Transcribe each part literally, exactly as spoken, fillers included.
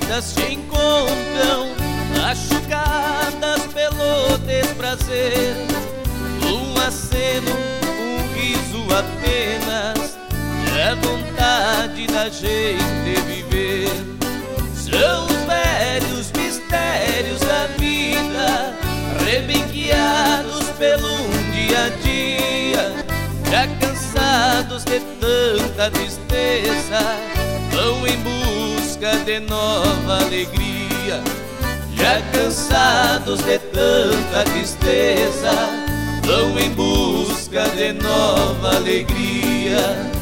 estradas se encontram, machucadas pelo desprazer. Um aceno, um riso apenas, é vontade da gente viver. São os velhos mistérios da vida, rebenqueados pelo um dia a dia. Já cansados de tanta tristeza, vão em busca de nova alegria. Já cansados de tanta tristeza, vão em busca de nova alegria.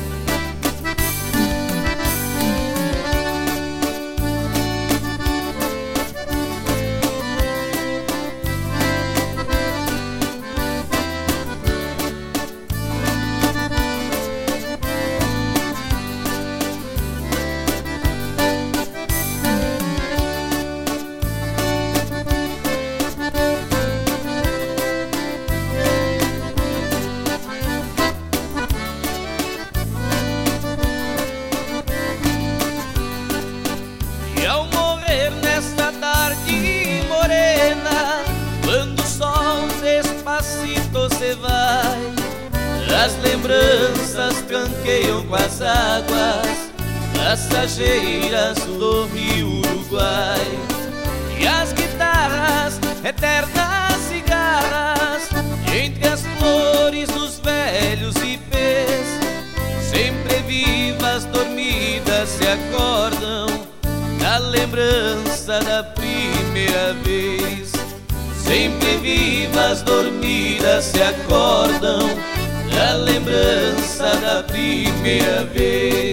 Se vai, as lembranças tranqueiam com as águas passageiras do rio Uruguai. E as guitarras, eternas cigarras, entre as flores dos velhos ipês, sempre vivas, dormidas, se acordam da lembrança da primeira vez. Sempre vivas, dormidas, se acordam da lembrança da primeira vez.